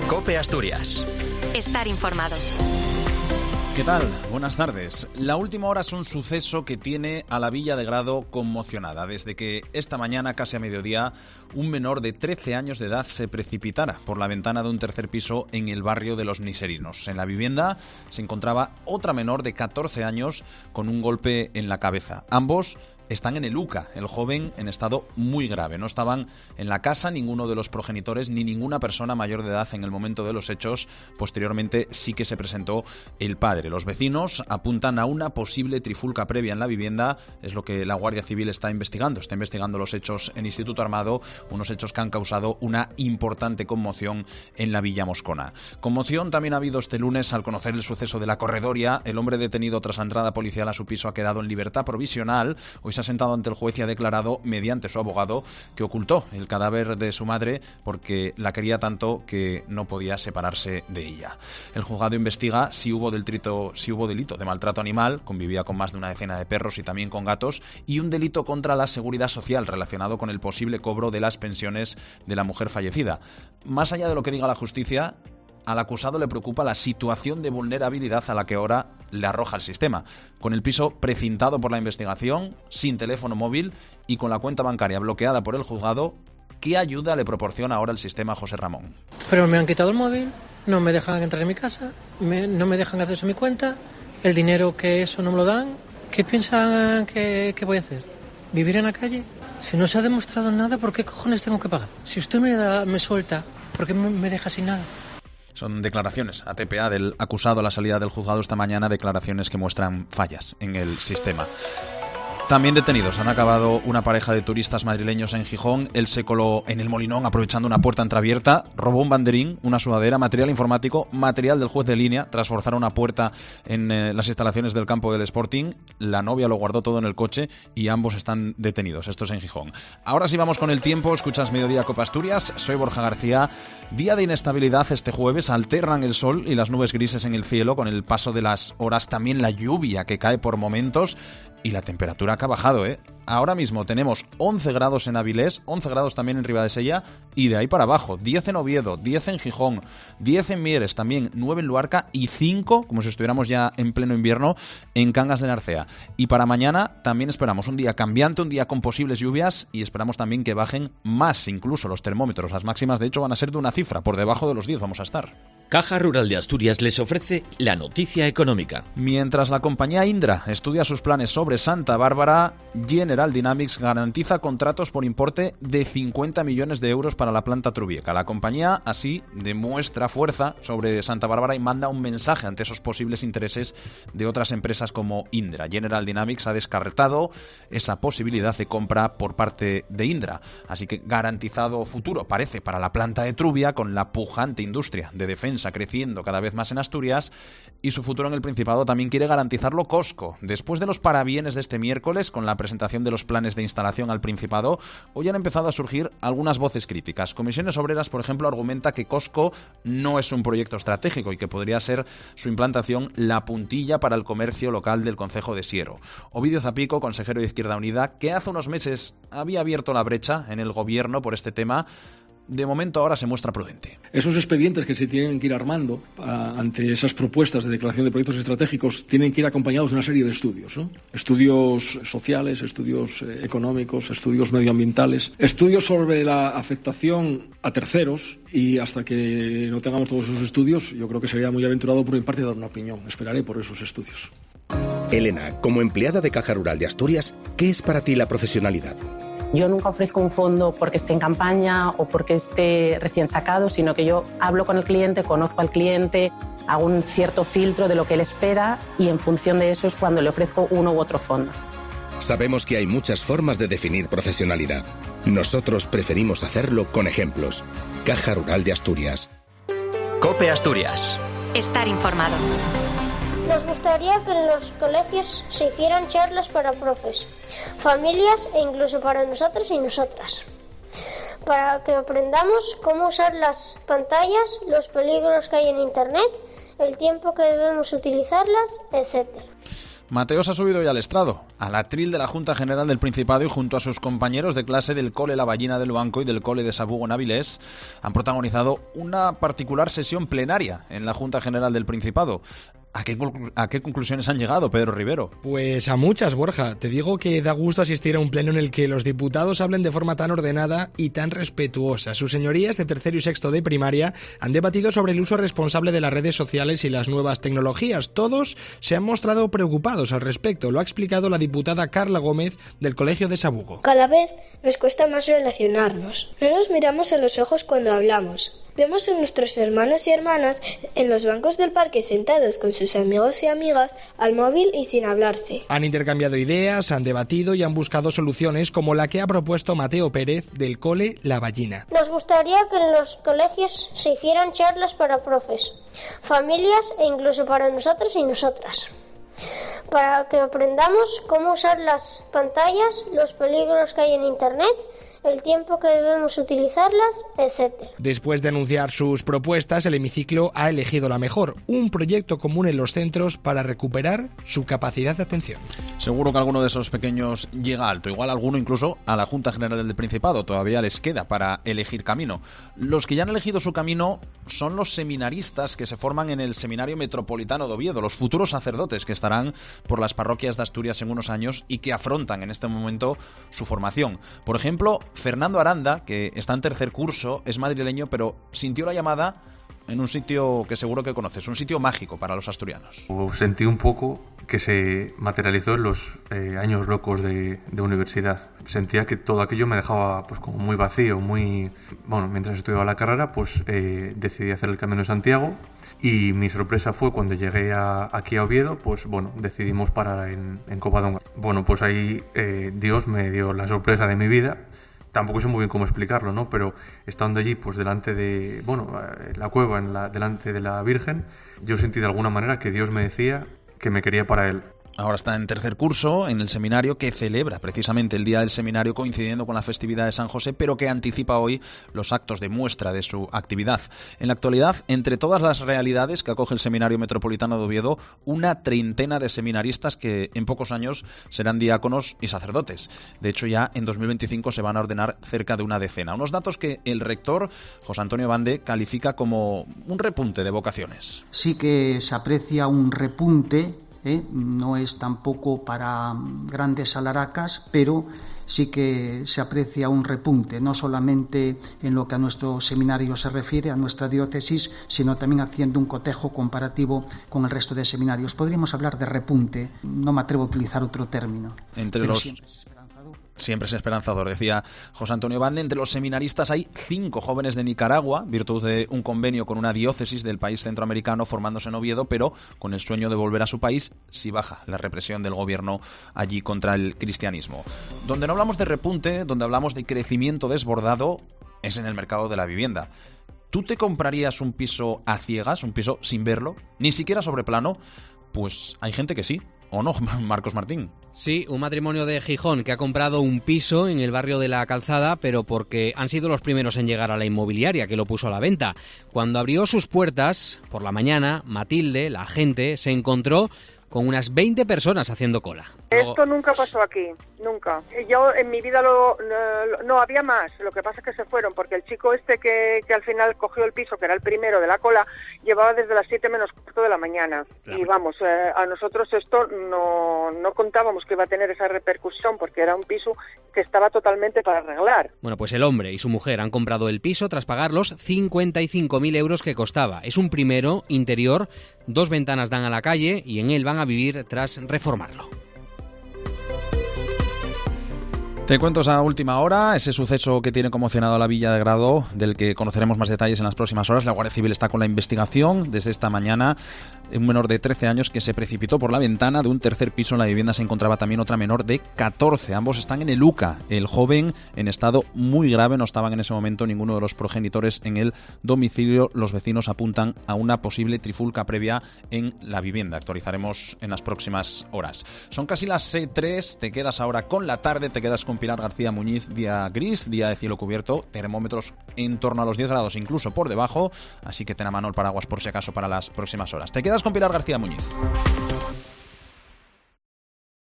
COPE Asturias. Estar informado. ¿Qué tal? Buenas tardes. La última hora es un suceso que tiene a la Villa de Grado conmocionada, desde que esta mañana, casi a mediodía, un menor de 13 años de edad se precipitara por la ventana de un tercer piso en el barrio de Los Niserinos. En la vivienda se encontraba otra menor de 14 años con un golpe en la cabeza. Ambos están en el UCA, el joven en estado muy grave. No estaban en la casa ninguno de los progenitores ni ninguna persona mayor de edad en el momento de los hechos. Posteriormente sí que se presentó el padre. Los vecinos apuntan a una posible trifulca previa en la vivienda. Es lo que la Guardia Civil está investigando. Está investigando los hechos en Instituto Armado, unos hechos que han causado una importante conmoción en la Villa Moscona. Conmoción también ha habido este lunes al conocer el suceso de la Corredoria. El hombre detenido tras la entrada policial a su piso ha quedado en libertad provisional. Hoy se ha sentado ante el juez y ha declarado, mediante su abogado, que ocultó el cadáver de su madre porque la quería tanto que no podía separarse de ella. El juzgado investiga si hubo delito de maltrato animal, convivía con más de una decena de perros y también con gatos, y un delito contra la seguridad social relacionado con el posible cobro de las pensiones de la mujer fallecida. Más allá de lo que diga la justicia, al acusado le preocupa la situación de vulnerabilidad a la que ahora le arroja el sistema, con el piso precintado por la investigación, sin teléfono móvil y con la cuenta bancaria bloqueada por el juzgado. ¿Qué ayuda le proporciona ahora el sistema, José Ramón? Pero me han quitado el móvil, no me dejan entrar en mi casa, no me dejan acceso a mi cuenta, el dinero que eso no me lo dan. ¿Qué piensan que voy a hacer? ¿Vivir en la calle? Si no se ha demostrado nada, ¿por qué cojones tengo que pagar? Si usted me suelta, ¿por qué me deja sin nada? Son declaraciones a TPA del acusado a la salida del juzgado esta mañana, declaraciones que muestran fallas en el sistema. También detenidos han acabado una pareja de turistas madrileños en Gijón. Él se coló en el Molinón aprovechando una puerta entreabierta, robó un banderín, una sudadera, material informático, material del juez de línea, tras forzar una puerta en las instalaciones del campo del Sporting. La novia lo guardó todo en el coche y ambos están detenidos. Esto es en Gijón. Ahora sí vamos con el tiempo. Escuchas Mediodía Cope Asturias. Soy Borja García. Día de inestabilidad este jueves. Alternan el sol y las nubes grises en el cielo con el paso de las horas. También la lluvia que cae por momentos. Y la temperatura que ha bajado, ¿eh? Ahora mismo tenemos 11 grados en Avilés, 11 grados también en Ribadesella y de ahí para abajo, 10 en Oviedo, 10 en Gijón, 10 en Mieres, también 9 en Luarca y 5, como si estuviéramos ya en pleno invierno, en Cangas de Narcea. Y para mañana también esperamos un día cambiante, un día con posibles lluvias y esperamos también que bajen más incluso los termómetros. Las máximas de hecho van a ser de una cifra, por debajo de los 10 vamos a estar. Caja Rural de Asturias les ofrece la noticia económica. Mientras la compañía Indra estudia sus planes sobre Santa Bárbara, General Dynamics garantiza contratos por importe de 50 millones de euros para la planta Trubieca. La compañía así demuestra fuerza sobre Santa Bárbara y manda un mensaje ante esos posibles intereses de otras empresas como Indra. General Dynamics ha descartado esa posibilidad de compra por parte de Indra. Así que garantizado futuro parece para la planta de Trubia, con la pujante industria de defensa creciendo cada vez más en Asturias, y su futuro en el Principado también quiere garantizarlo Cosco. Después de los parabienes de este miércoles con la presentación de los planes de instalación al Principado, hoy han empezado a surgir algunas voces críticas. Comisiones Obreras, por ejemplo, argumenta que Cosco no es un proyecto estratégico y que podría ser su implantación la puntilla para el comercio local del concejo de Siero. Ovidio Zapico, consejero de Izquierda Unida, que hace unos meses había abierto la brecha en el gobierno por este tema, de momento ahora se muestra prudente. Esos expedientes que se tienen que ir armando ante esas propuestas de declaración de proyectos estratégicos tienen que ir acompañados de una serie de estudios, ¿no? Estudios sociales, estudios económicos, estudios medioambientales, estudios sobre la afectación a terceros, y hasta que no tengamos todos esos estudios, yo creo que sería muy aventurado por mi parte dar una opinión. Esperaré por esos estudios. Elena, como empleada de Caja Rural de Asturias, ¿qué es para ti la profesionalidad? Yo nunca ofrezco un fondo porque esté en campaña o porque esté recién sacado, sino que yo hablo con el cliente, conozco al cliente, hago un cierto filtro de lo que él espera y en función de eso es cuando le ofrezco uno u otro fondo. Sabemos que hay muchas formas de definir profesionalidad. Nosotros preferimos hacerlo con ejemplos. Caja Rural de Asturias. COPE Asturias. Estar informado. Nos gustaría que en los colegios se hicieran charlas para profes, familias e incluso para nosotros y nosotras, para que aprendamos cómo usar las pantallas, los peligros que hay en Internet, el tiempo que debemos utilizarlas, etc. Mateo se ha subido ya al estrado. al atril de la Junta General del Principado y junto a sus compañeros de clase del Cole La Ballina del Banco y del Cole de Sabugo en Avilés han protagonizado una particular sesión plenaria en la Junta General del Principado. ¿A qué conclusiones han llegado, Pedro Rivero? Pues a muchas, Borja. Te digo que da gusto asistir a un pleno en el que los diputados hablen de forma tan ordenada y tan respetuosa. Sus señorías de tercero y sexto de primaria han debatido sobre el uso responsable de las redes sociales y las nuevas tecnologías. Todos se han mostrado preocupados al respecto. Lo ha explicado la diputada Carla Gómez del Colegio de Sabugo. Cada vez nos cuesta más relacionarnos. No nos miramos a los ojos cuando hablamos. Vemos a nuestros hermanos y hermanas en los bancos del parque sentados con sus amigos y amigas al móvil y sin hablarse. Han intercambiado ideas, han debatido y han buscado soluciones como la que ha propuesto Mateo Pérez del Cole La Ballina. Nos gustaría que en los colegios se hicieran charlas para profes, familias e incluso para nosotros y nosotras, para que aprendamos cómo usar las pantallas, los peligros que hay en Internet, el tiempo que debemos utilizarlas, etc. Después de anunciar sus propuestas, el hemiciclo ha elegido la mejor, un proyecto común en los centros para recuperar su capacidad de atención. Seguro que alguno de esos pequeños llega alto, igual alguno incluso a la Junta General del Principado, todavía les queda para elegir camino. Los que ya han elegido su camino son los seminaristas que se forman en el Seminario Metropolitano de Oviedo, los futuros sacerdotes que estarán por las parroquias de Asturias en unos años y que afrontan en este momento su formación. Por ejemplo, Fernando Aranda, que está en tercer curso, es madrileño, pero sintió la llamada en un sitio que seguro que conoces, un sitio mágico para los asturianos. Sentí un poco que se materializó en los años locos de universidad. Sentía que todo aquello me dejaba pues como muy vacío, mientras estudiaba la carrera, pues decidí hacer el Camino de Santiago. Y mi sorpresa fue cuando llegué aquí a Oviedo, decidimos parar en Covadonga. Pues ahí Dios me dio la sorpresa de mi vida. Tampoco sé muy bien cómo explicarlo, ¿no? Pero estando allí, pues delante de, la cueva, delante de la Virgen, yo sentí de alguna manera que Dios me decía que me quería para Él. Ahora está en tercer curso en el seminario que celebra precisamente el día del seminario coincidiendo con la festividad de San José, pero que anticipa hoy los actos de muestra de su actividad. En la actualidad, entre todas las realidades que acoge el Seminario Metropolitano de Oviedo, una treintena de seminaristas que en pocos años serán diáconos y sacerdotes. De hecho, ya en 2025 se van a ordenar cerca de una decena. Unos datos que el rector, José Antonio Bande, califica como un repunte de vocaciones. Sí que se aprecia un repunte. No es tampoco para grandes alaracas, pero sí que se aprecia un repunte, no solamente en lo que a nuestro seminario se refiere, a nuestra diócesis, sino también haciendo un cotejo comparativo con el resto de seminarios. Podríamos hablar de repunte, no me atrevo a utilizar otro término. Siempre es esperanzador, decía José Antonio Bande. Entre los seminaristas hay 5 jóvenes de Nicaragua, virtud de un convenio con una diócesis del país centroamericano formándose en Oviedo, pero con el sueño de volver a su país si baja la represión del gobierno allí contra el cristianismo. Donde no hablamos de repunte, donde hablamos de crecimiento desbordado, es en el mercado de la vivienda. ¿Tú te comprarías un piso a ciegas, un piso sin verlo, ni siquiera sobre plano? Pues hay gente que sí. ¿O no, Marcos Martín? Sí, un matrimonio de Gijón que ha comprado un piso en el barrio de La Calzada, pero porque han sido los primeros en llegar a la inmobiliaria que lo puso a la venta. Cuando abrió sus puertas, por la mañana, Matilde, la agente, se encontró con unas 20 personas haciendo cola. Esto nunca pasó aquí, nunca. Yo en mi vida no había más, lo que pasa es que se fueron, porque el chico que al final cogió el piso, que era el primero de la cola, llevaba desde las 7 menos cuarto de la mañana. Claro. Y a nosotros esto no contábamos que iba a tener esa repercusión, porque era un piso que estaba totalmente para arreglar. Bueno, pues el hombre y su mujer han comprado el piso tras pagar los 55.000 euros que costaba. Es un primero, interior, 2 ventanas dan a la calle y en él van a vivir tras reformarlo. Te cuento esa última hora, ese suceso que tiene conmocionado a la Villa de Grado, del que conoceremos más detalles en las próximas horas. La Guardia Civil está con la investigación. Desde esta mañana, un menor de 13 años que se precipitó por la ventana de un tercer piso. En la vivienda se encontraba también otra menor de 14. Ambos están en el UCA. El joven en estado muy grave. No estaban en ese momento ninguno de los progenitores en el domicilio. Los vecinos apuntan a una posible trifulca previa en la vivienda. Actualizaremos en las próximas horas. Son casi las 3. Te quedas ahora con la tarde. Te quedas con Pilar García Muñiz, día gris, día de cielo cubierto, termómetros en torno a los 10 grados, incluso por debajo, así que ten a mano el paraguas por si acaso para las próximas horas. Te quedas con Pilar García Muñiz.